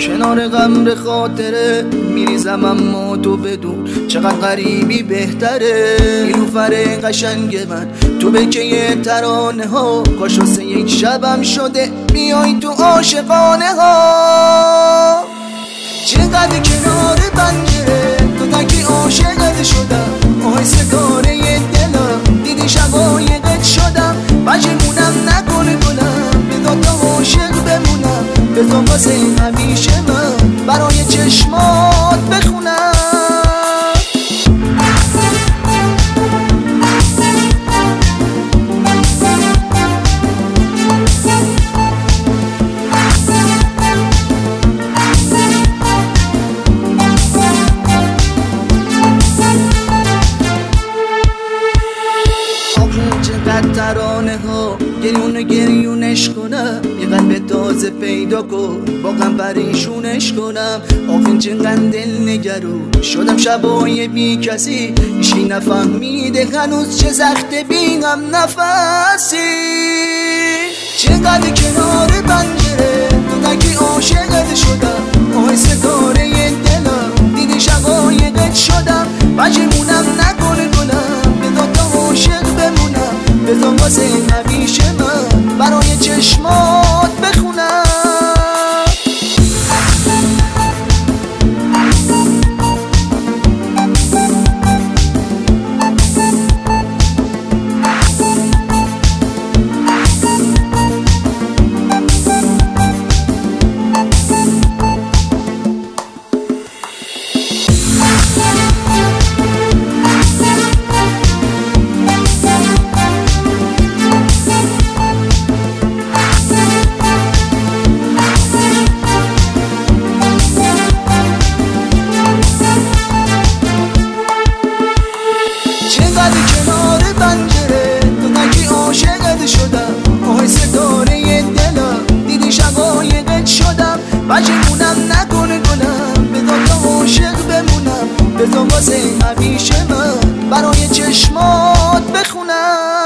کنار غم به خاطره میریزم اما تو بدون چقدر غریبی بهتره. نیلوفر قشنگ من تو بکه ترانه ها، کاش واسه یک شبم شده بیای تو عاشقانه ها. چقدر کنار پنجره تو تکی عاشقت شدم، آهای ستاره دلم دیدی شقایقت شدم. بجمونم نکنه گلم بذار تا عاشق بمونم، بذار واسه همیشه من برای چشمات بخونم. ترانه ها گریونش کنم، یه قلب تازه پیدا کن با غم پریشونش کنم. آخه چقدر دل نگرون شدم شبای بی کسی، هیچی نفهمیده هنوز چه سخته بی غم نفسی. چقدر کنار پنجره تو تکی عاشقت شدم، آهای ستاره دلم دیدی شقایقت شدم. بجمونم نکنه گلم بذار تا عاشق بمونم، بذار واسه همیشه من برای چشمات بخونم. کنار پنجره تو تکی عاشقت شدم، آهای ستاره دلم دیدی شقایقت شدم. بجمونم نکنه گلم بذار تا عاشق بمونم، بذار واسه همیشه من برای چشمات بخونم.